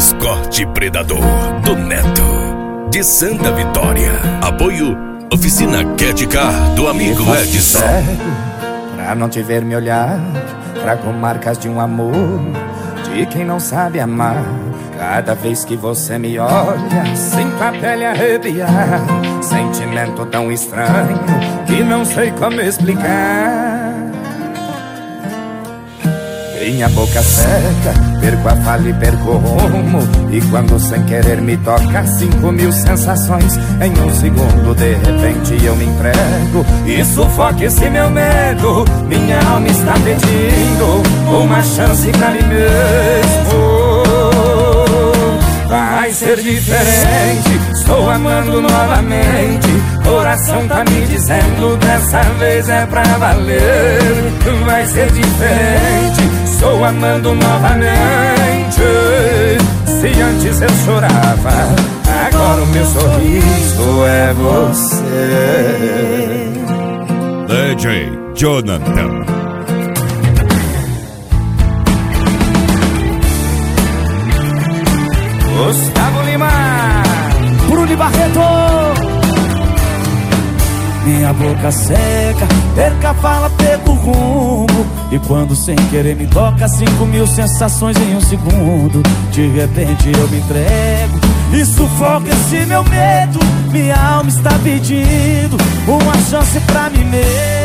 Escorte Predador do Neto, de Santa Vitória. Apoio Oficina Cat Car do amigo Edson. Pra não te ver me olhar, trago marcas de um amor de quem não sabe amar. Cada vez que você me olha, sinto a pele arrepiar. Sentimento tão estranho que não sei como explicar. Minha boca seca, perco a fala e perco o rumo. E quando sem querer me toca 5.000 sensações em um segundo, de repente eu me entrego e sufoco esse meu medo. Minha alma está pedindo uma chance pra mim mesmo. Vai ser diferente, estou amando novamente. Coração tá me dizendo, dessa vez é pra valer. Vai ser diferente, estou amando novamente. Se antes eu chorava, agora o meu sorriso é você. DJ Jonathan. Gustavo Lima, Bruno Barreto. Minha boca seca, perca a fala, perco o rumo. E quando sem querer me toca 5.000 sensações em um segundo, de repente eu me entrego e sufoco esse meu medo. Minha alma está pedindo uma chance pra mim mesmo.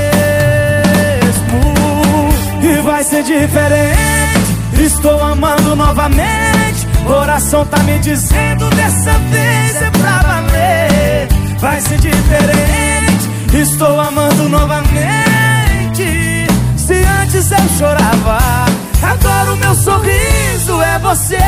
E vai ser diferente, estou amando novamente. Coração tá me dizendo, dessa vez é pra valer. Vai ser diferente, estou amando novamente. Se antes eu chorava, agora o meu sorriso é você.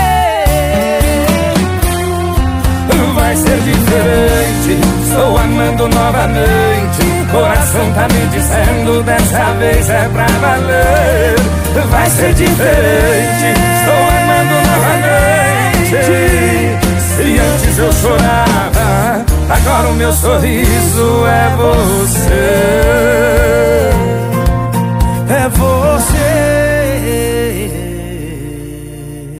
vai ser diferente. Estou amando novamente. Coração tá me dizendo, dessa vez é pra valer. Vai ser diferente. Estou amando novamente. Se antes eu chorava, agora o meu sorriso é você.